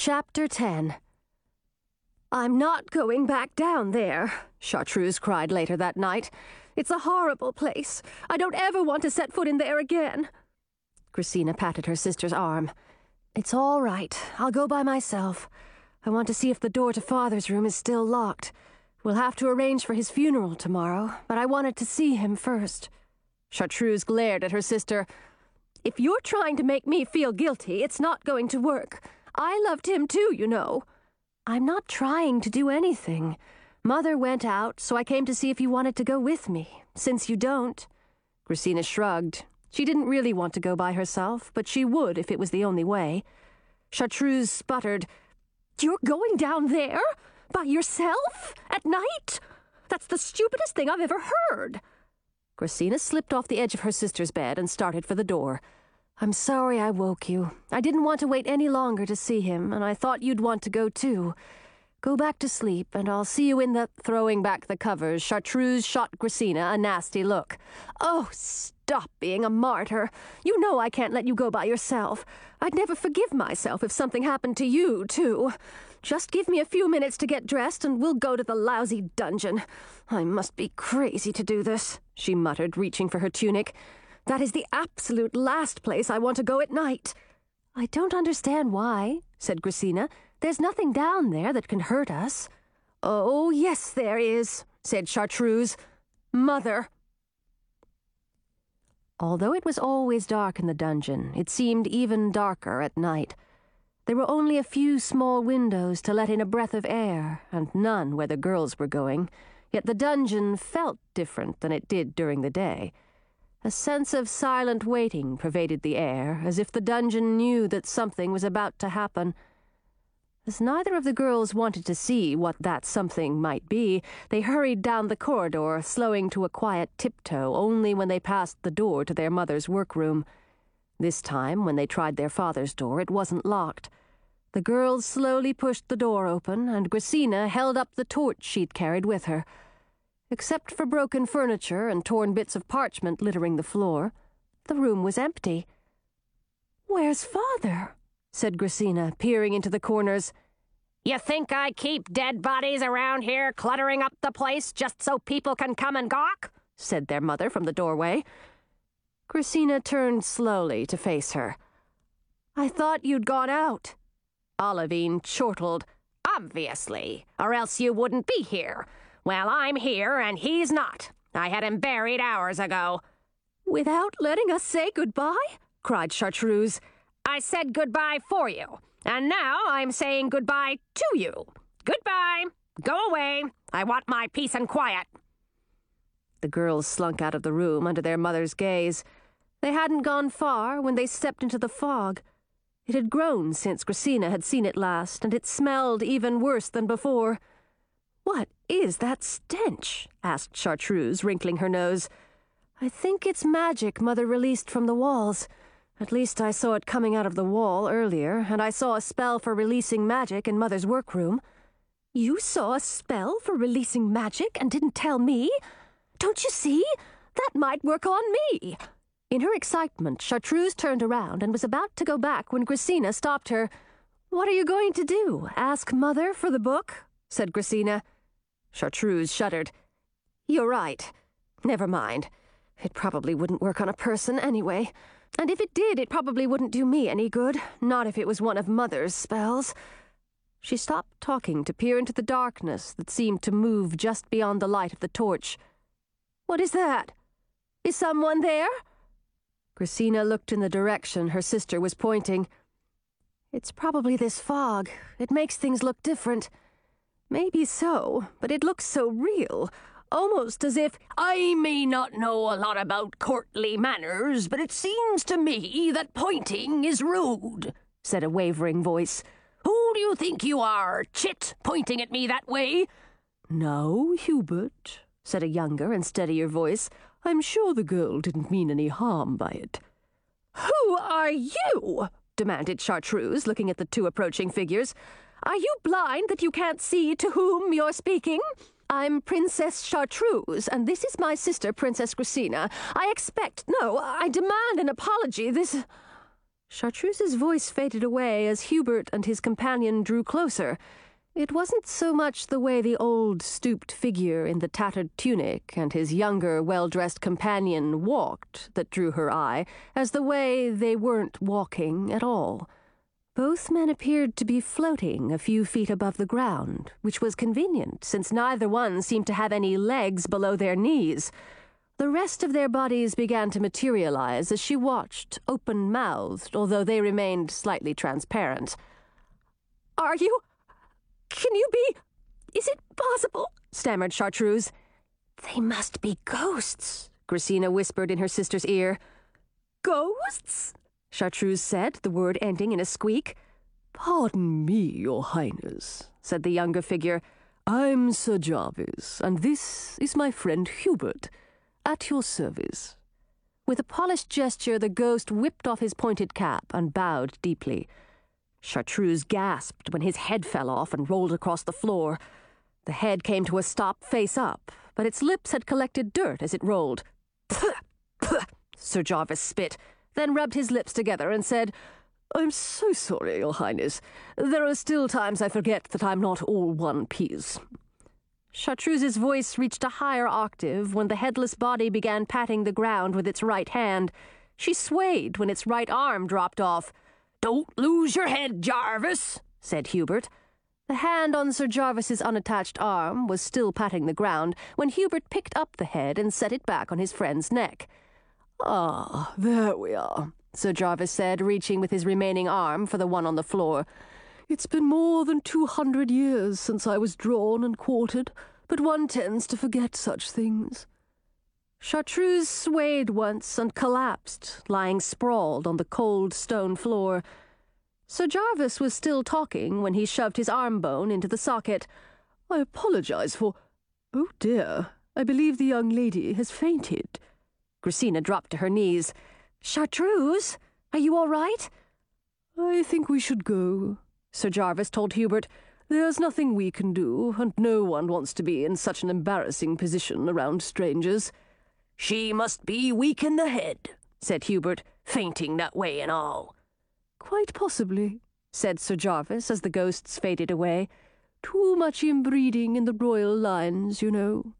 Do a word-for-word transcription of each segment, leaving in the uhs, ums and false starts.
Chapter ten. "I'm not going back down there," Chartreuse cried later that night. "It's a horrible place. I don't ever want to set foot in there again." Grisina patted her sister's arm. "It's all right. I'll go by myself. I want to see if the door to Father's room is still locked. We'll have to arrange for his funeral tomorrow, but I wanted to see him first." Chartreuse glared at her sister. "If you're trying to make me feel guilty, it's not going to work. I loved him too, you know." "I'm not trying to do anything. Mother went out, so I came to see if you wanted to go with me, since you don't." Grisina shrugged. She didn't really want to go by herself, but she would if it was the only way. Chartreuse sputtered, "You're going down there? By yourself? At night? That's the stupidest thing I've ever heard." Grisina slipped off the edge of her sister's bed and started for the door. "I'm sorry I woke you. I didn't want to wait any longer to see him, and I thought you'd want to go too. Go back to sleep, and I'll see you in the—" Throwing back the covers, Chartreuse shot Grisina a nasty look. "Oh, stop being a martyr. You know I can't let you go by yourself. I'd never forgive myself if something happened to you, too. Just give me a few minutes to get dressed, and we'll go to the lousy dungeon. I must be crazy to do this," she muttered, reaching for her tunic. "That is the absolute last place I want to go at night." "I don't understand why," said Grisina. "There's nothing down there that can hurt us." "Oh, yes there is," said Chartreuse. "Mother." Although it was always dark in the dungeon, it seemed even darker at night. There were only a few small windows to let in a breath of air, and none where the girls were going, yet the dungeon felt different than it did during the day. A sense of silent waiting pervaded the air, as if the dungeon knew that something was about to happen. As neither of the girls wanted to see what that something might be, they hurried down the corridor, slowing to a quiet tiptoe only when they passed the door to their mother's workroom. This time, when they tried their father's door, it wasn't locked. The girls slowly pushed the door open, and Grisina held up the torch she'd carried with her. Except for broken furniture and torn bits of parchment littering the floor, the room was empty. "Where's Father?" said Grisina, peering into the corners. "You think I keep dead bodies around here cluttering up the place just so people can come and gawk?" said their mother from the doorway. Grisina turned slowly to face her. "I thought you'd gone out." Olivine chortled. "Obviously, or else you wouldn't be here. Well, I'm here, and he's not. I had him buried hours ago." "Without letting us say goodbye?" cried Chartreuse. "I said goodbye for you, and now I'm saying goodbye to you. Goodbye. Go away. I want my peace and quiet." The girls slunk out of the room under their mother's gaze. They hadn't gone far when they stepped into the fog. It had grown since Grisina had seen it last, and it smelled even worse than before. "What is that stench?" asked Chartreuse, wrinkling her nose. "I think it's magic Mother released from the walls. At least I saw it coming out of the wall earlier, and I saw a spell for releasing magic in Mother's workroom." "You saw a spell for releasing magic and didn't tell me? Don't you see? That might work on me." In her excitement, Chartreuse turned around and was about to go back when Grisina stopped her. "What are you going to do? Ask Mother for the book?" said Grisina. Chartreuse shuddered. "You're right. Never mind. It probably wouldn't work on a person anyway. And if it did, it probably wouldn't do me any good, not if it was one of Mother's spells." She stopped talking to peer into the darkness that seemed to move just beyond the light of the torch. "What is that? Is someone there?" Grisina looked in the direction her sister was pointing. "It's probably this fog. It makes things look different." "Maybe so, but it looks so real, almost as if—" "I may not know a lot about courtly manners, but it seems to me that pointing is rude," said a wavering voice. "Who do you think you are, chit, pointing at me that way?" "Now, Hubert," said a younger and steadier voice, "I'm sure the girl didn't mean any harm by it." "Who are you?" demanded Chartreuse, looking at the two approaching figures. "Are you blind that you can't see to whom you're speaking?" "I'm Princess Chartreuse, and this is my sister, Princess Grisina. I expect, no, I demand an apology. This—" Chartreuse's voice faded away as Hubert and his companion drew closer. It wasn't so much the way the old, stooped figure in the tattered tunic and his younger, well-dressed companion walked that drew her eye, as the way they weren't walking at all. Both men appeared to be floating a few feet above the ground, which was convenient, since neither one seemed to have any legs below their knees. The rest of their bodies began to materialize as she watched, open-mouthed, although they remained slightly transparent. "Are you... Can you be... Is it possible?" stammered Chartreuse. "They must be ghosts," Gracina whispered in her sister's ear. "Ghosts?" Chartreuse said, the word ending in a squeak. "Pardon me, Your Highness," said the younger figure. "I'm Sir Jarvis, and this is my friend Hubert. At your service." With a polished gesture, the ghost whipped off his pointed cap and bowed deeply. Chartreuse gasped when his head fell off and rolled across the floor. The head came to a stop face up, but its lips had collected dirt as it rolled. "Puh! Puh!" Sir Jarvis spit, then rubbed his lips together and said, "I'm so sorry, Your Highness. There are still times I forget that I'm not all one piece." Chartreuse's voice reached a higher octave when the headless body began patting the ground with its right hand. She swayed when its right arm dropped off. "Don't lose your head, Jarvis," said Hubert. The hand on Sir Jarvis's unattached arm was still patting the ground when Hubert picked up the head and set it back on his friend's neck. "Ah, there we are," Sir Jarvis said, reaching with his remaining arm for the one on the floor. "It's been more than two hundred years since I was drawn and quartered, but one tends to forget such things." Chartreuse swayed once and collapsed, lying sprawled on the cold stone floor. Sir Jarvis was still talking when he shoved his arm bone into the socket. "I apologize for... Oh dear, I believe the young lady has fainted." Gracina dropped to her knees. "Chartreuse, are you all right?" "I think we should go," Sir Jarvis told Hubert. "There's nothing we can do, and no one wants to be in such an embarrassing position around strangers." "She must be weak in the head," said Hubert, "fainting that way and all." "Quite possibly," said Sir Jarvis as the ghosts faded away. "Too much inbreeding in the royal lines, you know."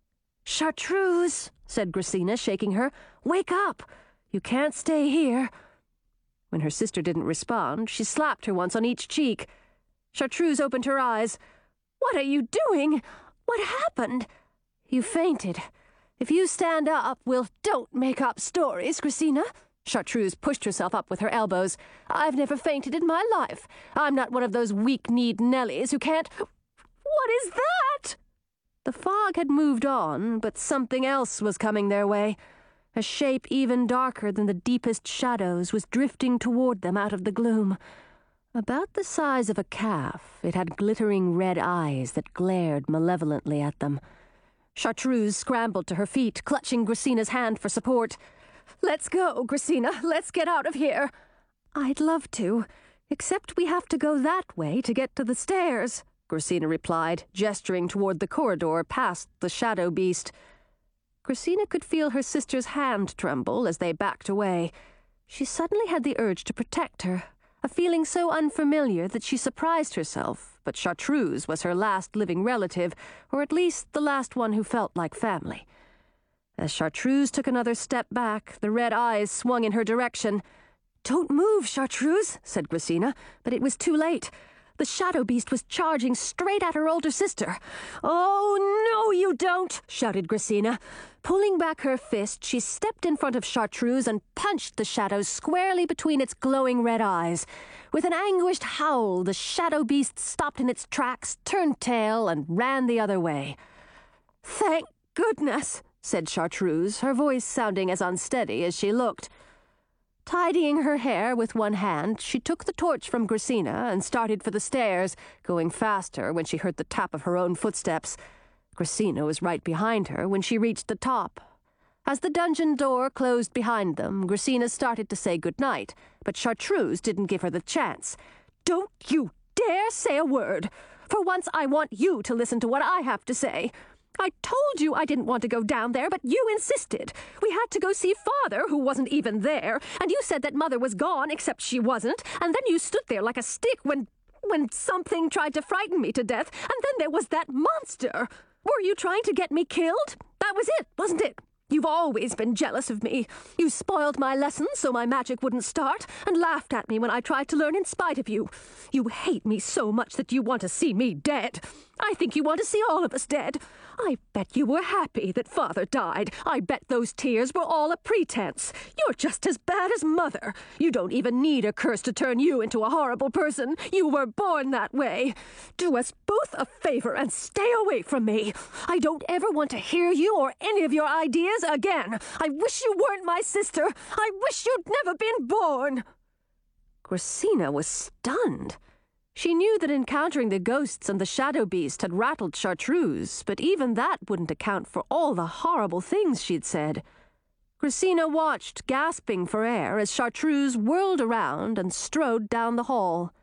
"Chartreuse," said Gracina, shaking her, "wake up! You can't stay here." When her sister didn't respond, she slapped her once on each cheek. Chartreuse opened her eyes. "What are you doing? What happened?" "You fainted. If you stand up, we'll..." "Don't make up stories, Gracina." Chartreuse pushed herself up with her elbows. "I've never fainted in my life. I'm not one of those weak-kneed Nellies who can't..." "What is that?" The fog had moved on, but something else was coming their way. A shape even darker than the deepest shadows was drifting toward them out of the gloom. About the size of a calf, it had glittering red eyes that glared malevolently at them. Chartreuse scrambled to her feet, clutching Gracina's hand for support. "Let's go, Gracina. Let's get out of here." "I'd love to, except we have to go that way to get to the stairs," Gracina replied, gesturing toward the corridor past the shadow beast. Gracina could feel her sister's hand tremble as they backed away. She suddenly had the urge to protect her, a feeling so unfamiliar that she surprised herself, but Chartreuse was her last living relative, or at least the last one who felt like family. As Chartreuse took another step back, the red eyes swung in her direction. "Don't move, Chartreuse," said Gracina, but it was too late. The shadow beast was charging straight at her older sister. "Oh, no, you don't!" shouted Gracina. Pulling back her fist, she stepped in front of Chartreuse and punched the shadow squarely between its glowing red eyes. With an anguished howl, the shadow beast stopped in its tracks, turned tail, and ran the other way. "Thank goodness," said Chartreuse, her voice sounding as unsteady as she looked. Tidying her hair with one hand, she took the torch from Gracina and started for the stairs, going faster when she heard the tap of her own footsteps. Gracina was right behind her when she reached the top. As the dungeon door closed behind them, Gracina started to say goodnight, but Chartreuse didn't give her the chance. "Don't you dare say a word! For once I want you to listen to what I have to say. I told you I didn't want to go down there, but you insisted. We had to go see Father, who wasn't even there, and you said that Mother was gone, except she wasn't, and then you stood there like a stick when... when something tried to frighten me to death, and then there was that monster. Were you trying to get me killed? That was it, wasn't it? You've always been jealous of me. You spoiled my lessons so my magic wouldn't start, and laughed at me when I tried to learn in spite of you. You hate me so much that you want to see me dead. I think you want to see all of us dead. I bet you were happy that Father died. I bet those tears were all a pretense. You're just as bad as Mother. You don't even need a curse to turn you into a horrible person. You were born that way. Do us both a favor and stay away from me. I don't ever want to hear you or any of your ideas again. I wish you weren't my sister. I wish you'd never been born. Gracina was stunned. She knew that encountering the ghosts and the shadow beast had rattled Chartreuse, but even that wouldn't account for all the horrible things she'd said. Gracina watched, gasping for air, as Chartreuse whirled around and strode down the hall.